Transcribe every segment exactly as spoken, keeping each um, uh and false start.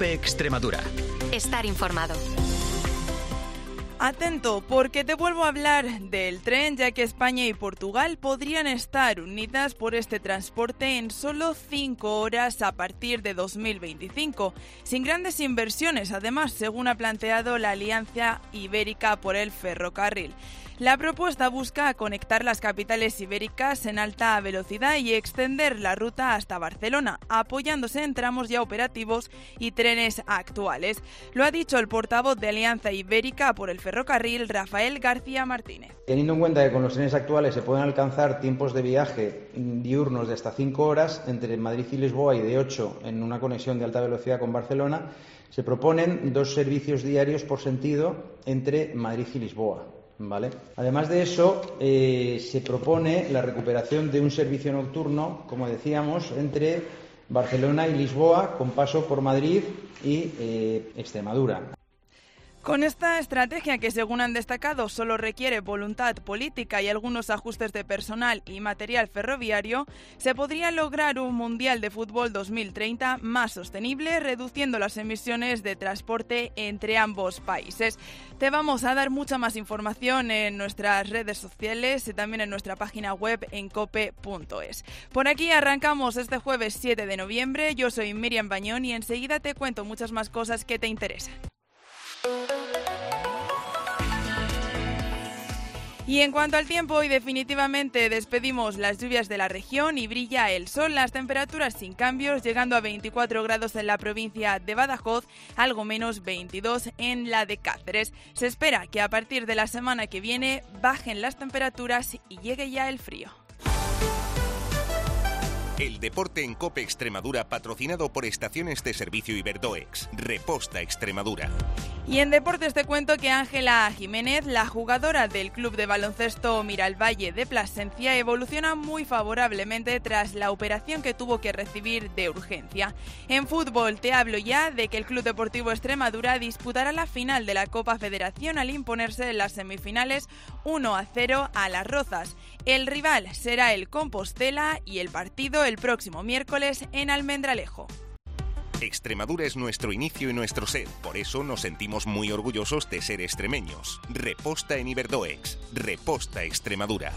COPE Extremadura. Estar informado. Atento, porque te vuelvo a hablar del tren, ya que España y Portugal podrían estar unidas por este transporte en solo cinco horas a partir de dos mil veinticinco, sin grandes inversiones, además, según ha planteado la Alianza Ibérica por el Ferrocarril. La propuesta busca conectar las capitales ibéricas en alta velocidad y extender la ruta hasta Barcelona, apoyándose en tramos ya operativos y trenes actuales. Lo ha dicho el portavoz de Alianza Ibérica por el Ferrocarril, Rafael García Martínez. Teniendo en cuenta que con los trenes actuales se pueden alcanzar tiempos de viaje diurnos de hasta cinco horas entre Madrid y Lisboa y de ocho en una conexión de alta velocidad con Barcelona, se proponen dos servicios diarios por sentido entre Madrid y Lisboa. ¿Vale? Además de eso, eh, se propone la recuperación de un servicio nocturno, como decíamos, entre Barcelona y Lisboa, con paso por Madrid y eh, Extremadura. Con esta estrategia, que según han destacado solo requiere voluntad política y algunos ajustes de personal y material ferroviario, se podría lograr un Mundial de Fútbol dos mil treinta más sostenible, reduciendo las emisiones de transporte entre ambos países. Te vamos a dar mucha más información en nuestras redes sociales y también en nuestra página web en cope punto es. Por aquí arrancamos este jueves siete de noviembre. Yo soy Miriam Bañón y enseguida te cuento muchas más cosas que te interesan. Y en cuanto al tiempo, hoy definitivamente despedimos las lluvias de la región y brilla el sol. Las temperaturas sin cambios, llegando a veinticuatro grados en la provincia de Badajoz, algo menos veintidós en la de Cáceres. Se espera que a partir de la semana que viene bajen las temperaturas y llegue ya el frío. El deporte en COPE Extremadura, patrocinado por Estaciones de Servicio Iberdoex. Reposta Extremadura. Y en deportes te cuento que Ángela Jiménez, la jugadora del club de baloncesto Miralvalle de Plasencia, evoluciona muy favorablemente tras la operación que tuvo que recibir de urgencia. En fútbol te hablo ya de que el Club Deportivo Extremadura disputará la final de la Copa Federación al imponerse en las semifinales uno a cero a Las Rozas. El rival será el Compostela y el partido el próximo miércoles en Almendralejo. Extremadura es nuestro inicio y nuestro ser, por eso nos sentimos muy orgullosos de ser extremeños. Reposta en Iberdoex. Reposta Extremadura.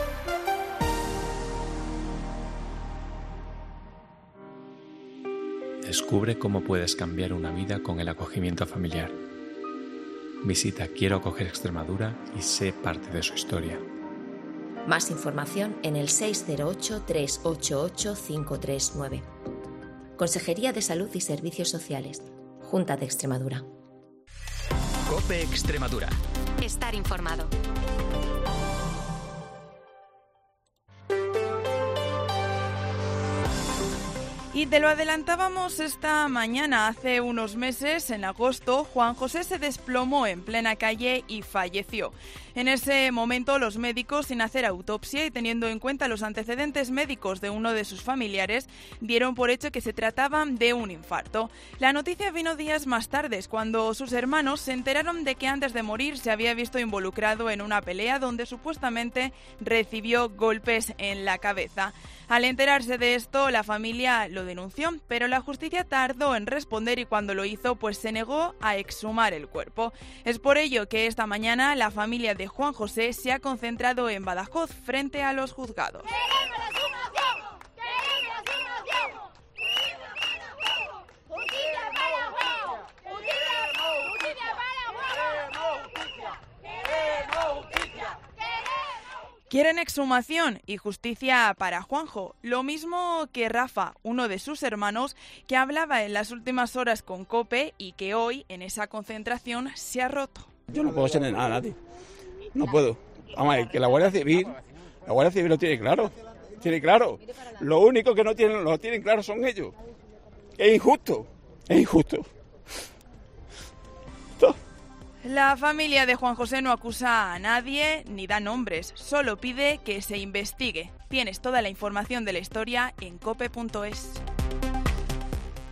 Descubre cómo puedes cambiar una vida con el acogimiento familiar. Visita Quiero Acoger Extremadura y sé parte de su historia. Más información en el seis cero ocho, tres ocho ocho, cinco tres nueve. Consejería de Salud y Servicios Sociales, Junta de Extremadura. COPE Extremadura. Estar informado. Y te lo adelantábamos esta mañana. Hace unos meses, en agosto, Juan José se desplomó en plena calle y falleció. En ese momento, los médicos, sin hacer autopsia y teniendo en cuenta los antecedentes médicos de uno de sus familiares, dieron por hecho que se trataba de un infarto. La noticia vino días más tarde, cuando sus hermanos se enteraron de que antes de morir se había visto involucrado en una pelea donde supuestamente recibió golpes en la cabeza. Al enterarse de esto, la familia lo denunció, pero la justicia tardó en responder y cuando lo hizo, pues se negó a exhumar el cuerpo. Es por ello que esta mañana la familia de Juan José se ha concentrado en Badajoz frente a los juzgados. ¡Queremos la exhumación! ¡Queremos la exhumación! ¡Justicia para Juan! ¡Justicia para Juan! ¡Queremos justicia! Quieren exhumación y justicia para Juanjo, lo mismo que Rafa, uno de sus hermanos, que hablaba en las últimas horas con COPE y que hoy, en esa concentración, se ha roto. Yo no puedo tener nada a nadie, no puedo. Vamos a ver, que la Guardia Civil, la Guardia Civil lo tiene claro, tiene claro. Lo único que no tienen, lo tienen claro son ellos. Es injusto, es injusto. La familia de Juan José no acusa a nadie ni da nombres, solo pide que se investigue. Tienes toda la información de la historia en cope punto es.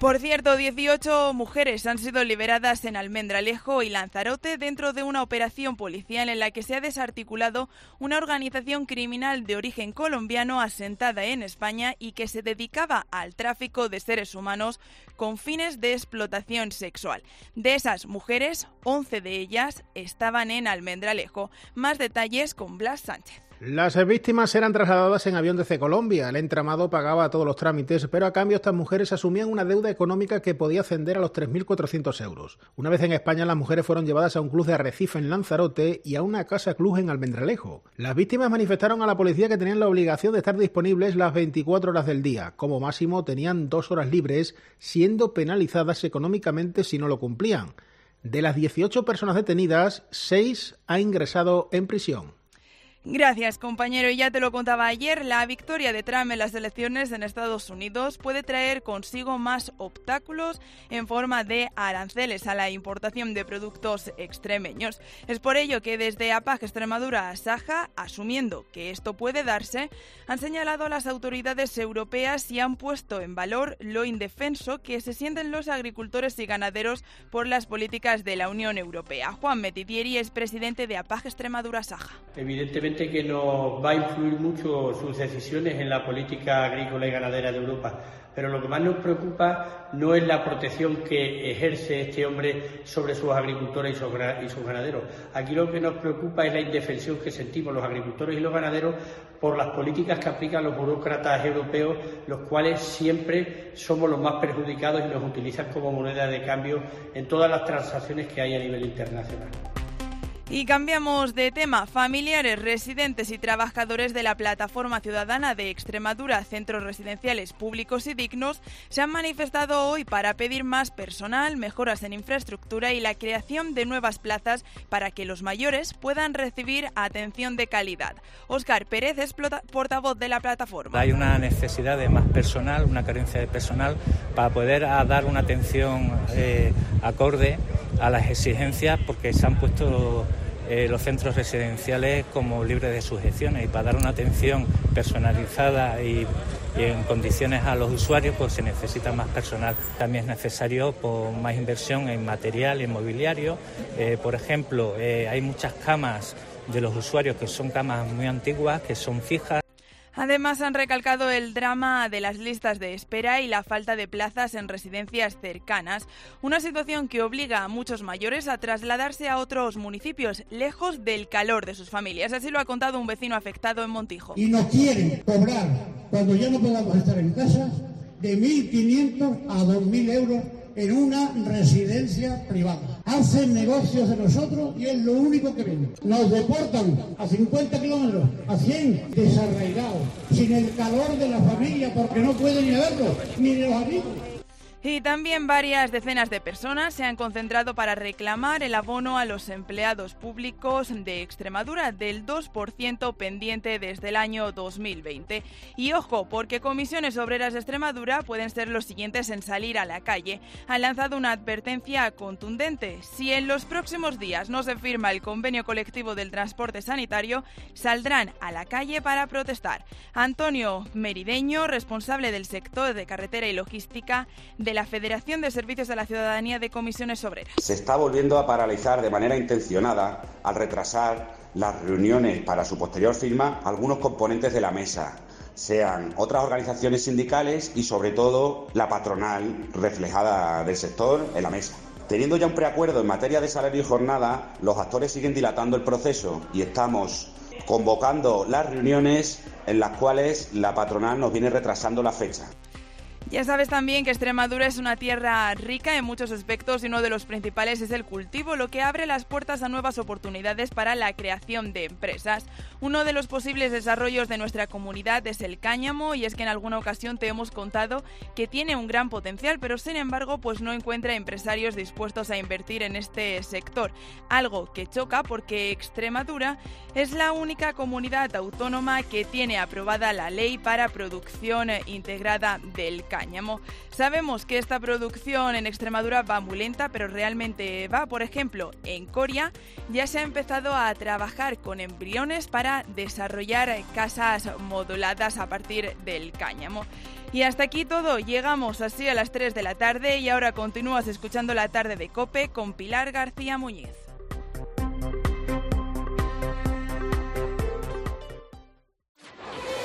Por cierto, dieciocho mujeres han sido liberadas en Almendralejo y Lanzarote dentro de una operación policial en la que se ha desarticulado una organización criminal de origen colombiano asentada en España y que se dedicaba al tráfico de seres humanos con fines de explotación sexual. De esas mujeres, once de ellas estaban en Almendralejo. Más detalles con Blas Sánchez. Las víctimas eran trasladadas en avión desde Colombia. El entramado pagaba todos los trámites, pero a cambio estas mujeres asumían una deuda económica que podía ascender a los tres mil cuatrocientos euros. Una vez en España, las mujeres fueron llevadas a un club de Arrecife en Lanzarote y a una casa club en Almendralejo. Las víctimas manifestaron a la policía que tenían la obligación de estar disponibles las veinticuatro horas del día. Como máximo tenían dos horas libres, siendo penalizadas económicamente si no lo cumplían. De las dieciocho personas detenidas, seis han ingresado en prisión. Gracias, compañero. Y ya te lo contaba ayer, la victoria de Trump en las elecciones en Estados Unidos puede traer consigo más obstáculos en forma de aranceles a la importación de productos extremeños. Es por ello que desde APAG Extremadura a Saja, asumiendo que esto puede darse, han señalado a las autoridades europeas y han puesto en valor lo indefenso que se sienten los agricultores y ganaderos por las políticas de la Unión Europea. Juan Metitieri es presidente de APAG Extremadura Saja. Evidentemente que nos va a influir mucho sus decisiones en la política agrícola y ganadera de Europa, pero lo que más nos preocupa no es la protección que ejerce este hombre sobre sus agricultores y sus ganaderos. Aquí lo que nos preocupa es la indefensión que sentimos los agricultores y los ganaderos por las políticas que aplican los burócratas europeos, los cuales siempre somos los más perjudicados y nos utilizan como moneda de cambio en todas las transacciones que hay a nivel internacional. Y cambiamos de tema. Familiares, residentes y trabajadores de la Plataforma Ciudadana de Extremadura, Centros Residenciales Públicos y Dignos, se han manifestado hoy para pedir más personal, mejoras en infraestructura y la creación de nuevas plazas para que los mayores puedan recibir atención de calidad. Óscar Pérez es portavoz de la plataforma. Hay una necesidad de más personal, una carencia de personal para poder dar una atención eh, acorde a las exigencias, porque se han puesto eh, los centros residenciales como libres de sujeciones, y para dar una atención personalizada y, y en condiciones a los usuarios pues se necesita más personal. También es necesario pues, más inversión en material y en mobiliario. Eh, por ejemplo, eh, hay muchas camas de los usuarios que son camas muy antiguas, que son fijas. Además, han recalcado el drama de las listas de espera y la falta de plazas en residencias cercanas, una situación que obliga a muchos mayores a trasladarse a otros municipios, lejos del calor de sus familias. Así lo ha contado un vecino afectado en Montijo. Y nos quieren cobrar, cuando ya no podamos estar en casa, de mil quinientos a dos mil euros en una residencia privada. Hacen negocios de nosotros y es lo único que ven. Nos deportan a cincuenta kilómetros, a cien, desarraigados, sin el calor de la familia, porque no pueden ni verlo, ni de los amigos. Y también varias decenas de personas se han concentrado para reclamar el abono a los empleados públicos de Extremadura del dos por ciento pendiente desde el año dos mil veinte. Y ojo, porque Comisiones Obreras de Extremadura pueden ser los siguientes en salir a la calle. Han lanzado una advertencia contundente. Si en los próximos días no se firma el convenio colectivo del transporte sanitario, saldrán a la calle para protestar. Antonio Merideño, responsable del sector de carretera y logística de la Federación de Servicios a la Ciudadanía de Comisiones Obreras. Se está volviendo a paralizar de manera intencionada, al retrasar las reuniones para su posterior firma, algunos componentes de la mesa, sean otras organizaciones sindicales y sobre todo la patronal reflejada del sector en la mesa. Teniendo ya un preacuerdo en materia de salario y jornada, los actores siguen dilatando el proceso y estamos convocando las reuniones en las cuales la patronal nos viene retrasando la fecha. Ya sabes también que Extremadura es una tierra rica en muchos aspectos y uno de los principales es el cultivo, lo que abre las puertas a nuevas oportunidades para la creación de empresas. Uno de los posibles desarrollos de nuestra comunidad es el cáñamo, y es que en alguna ocasión te hemos contado que tiene un gran potencial, pero sin embargo pues no encuentra empresarios dispuestos a invertir en este sector. Algo que choca porque Extremadura es la única comunidad autónoma que tiene aprobada la ley para producción integrada del cáñamo. cáñamo. Sabemos que esta producción en Extremadura va muy lenta, pero realmente va. Por ejemplo, en Coria ya se ha empezado a trabajar con embriones para desarrollar casas moduladas a partir del cáñamo. Y hasta aquí todo, llegamos así a las tres de la tarde y ahora continúas escuchando La Tarde de COPE con Pilar García Muñiz.